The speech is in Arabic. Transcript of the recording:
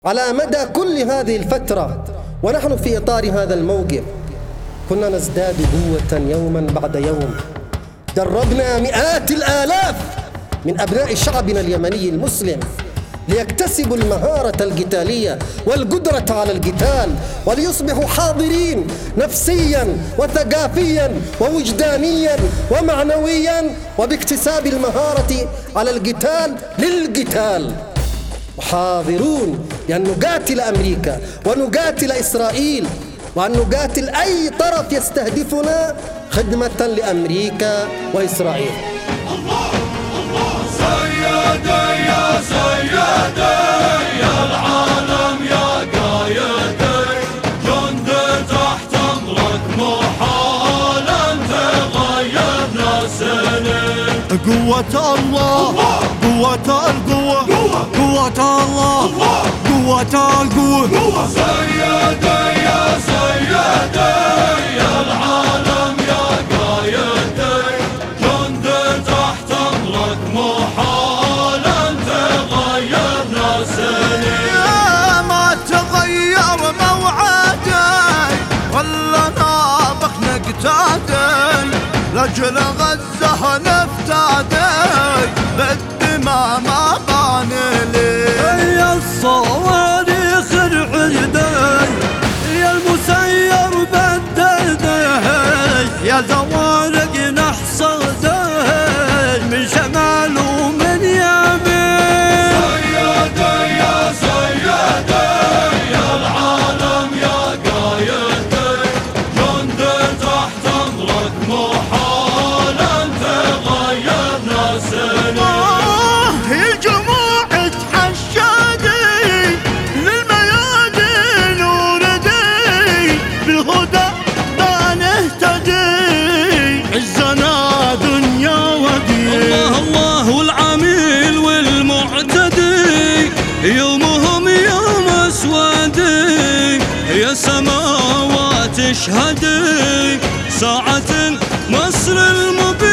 على مدى كل هذه الفترة ونحن في إطار هذا الموقف كنا نزداد قوة يوما بعد يوم. دربنا مئات الآلاف من أبناء شعبنا اليمني المسلم ليكتسبوا المهارة القتالية والقدرة على القتال وليصبحوا حاضرين نفسيا وثقافيا ووجدانيا ومعنويا وباكتساب المهارة على القتال للقتال، حاضرون لأن نقاتل أمريكا ونقاتل إسرائيل وأن نقاتل أي طرف يستهدفنا خدمة لأمريكا وإسرائيل. الله الله سيدي يا سيدي يا العالم يا قايدي، جند تحت أمرك محال أن تغيرنا سنين. قوة الله قوة القوة قوة الله قوة القوة. سيدي يا سيدي يا العالم يا قايدي، جند تحت أمرك محال أن تغيرنا سنين. يا ما تغير موعدي ولا نابخ نقتادي، لأجل غزة نفتادي بالدماء ما باني لي. يا الصواريخ العيدي يا المسير بددي يا زوارق نحصدي من شمال ومن يمين. سيدي يا سيدي يا العالم يا قايدي، جند تحت أمرك محال أن تغيرنا سنين. الجموع تحشدي للميادين وردي بالهدى ما نهتدي، عزنا دنيا ودين. الله الله والعميل والمعتدي يومهم يوم اسودي، يا سماوات اشهدي ساعة نصر المبين.